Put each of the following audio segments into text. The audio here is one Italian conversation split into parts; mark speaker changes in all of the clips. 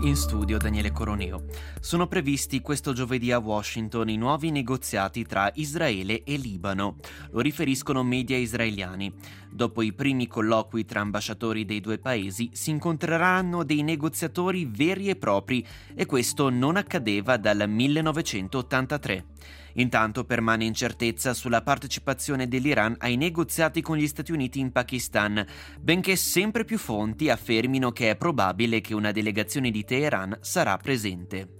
Speaker 1: In studio Daniele Coroneo. Sono previsti questo giovedì a Washington i nuovi negoziati tra Israele e Libano. Lo riferiscono media israeliani. Dopo i primi colloqui tra ambasciatori dei due paesi si incontreranno dei negoziatori veri e propri e questo non accadeva dal 1983. Intanto permane incertezza sulla partecipazione dell'Iran ai negoziati con gli Stati Uniti in Pakistan, benché sempre più fonti affermino che è probabile che una delegazione di Teheran sarà presente.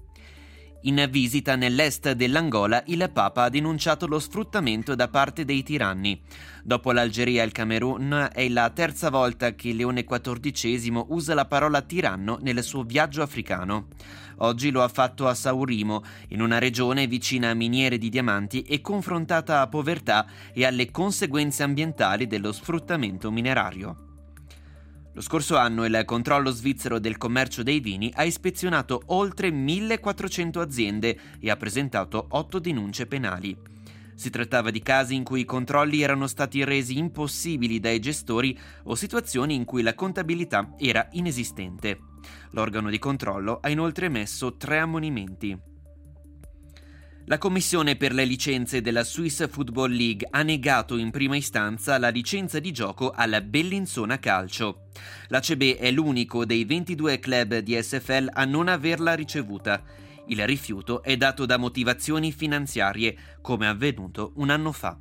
Speaker 1: In visita nell'est dell'Angola, il Papa ha denunciato lo sfruttamento da parte dei tiranni. Dopo l'Algeria e il Camerun, è la terza volta che Leone XIV usa la parola tiranno nel suo viaggio africano. Oggi lo ha fatto a Sao Rimo, in una regione vicina a miniere di diamanti e confrontata a povertà e alle conseguenze ambientali dello sfruttamento minerario. Lo scorso anno il controllo svizzero del commercio dei vini ha ispezionato oltre 1.400 aziende e ha presentato 8 denunce penali. Si trattava di casi in cui i controlli erano stati resi impossibili dai gestori o situazioni in cui la contabilità era inesistente. L'organo di controllo ha inoltre emesso 3 ammonimenti. La commissione per le licenze della Swiss Football League ha negato in prima istanza la licenza di gioco alla Bellinzona Calcio. L'ACB è l'unico dei 22 club di SFL a non averla ricevuta. Il rifiuto è dato da motivazioni finanziarie, come avvenuto un anno fa.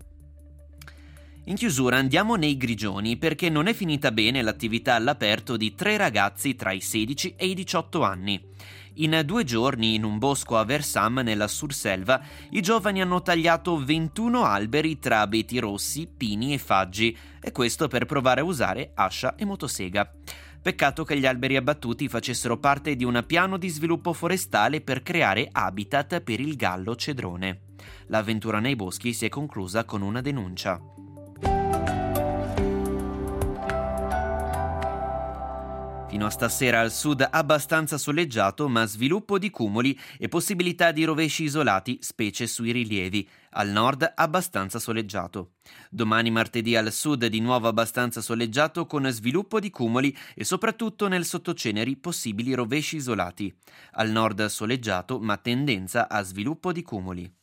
Speaker 1: In chiusura andiamo nei Grigioni perché non è finita bene l'attività all'aperto di 3 ragazzi tra i 16 e i 18 anni. In 2 giorni, in un bosco a Versam, nella Surselva, i giovani hanno tagliato 21 alberi tra abeti rossi, pini e faggi, e questo per provare a usare ascia e motosega. Peccato che gli alberi abbattuti facessero parte di un piano di sviluppo forestale per creare habitat per il gallo cedrone. L'avventura nei boschi si è conclusa con una denuncia. Fino a stasera al sud abbastanza soleggiato, ma sviluppo di cumuli e possibilità di rovesci isolati, specie sui rilievi. Al nord abbastanza soleggiato. Domani martedì al sud di nuovo abbastanza soleggiato con sviluppo di cumuli e soprattutto nel sottoceneri possibili rovesci isolati. Al nord soleggiato ma tendenza a sviluppo di cumuli.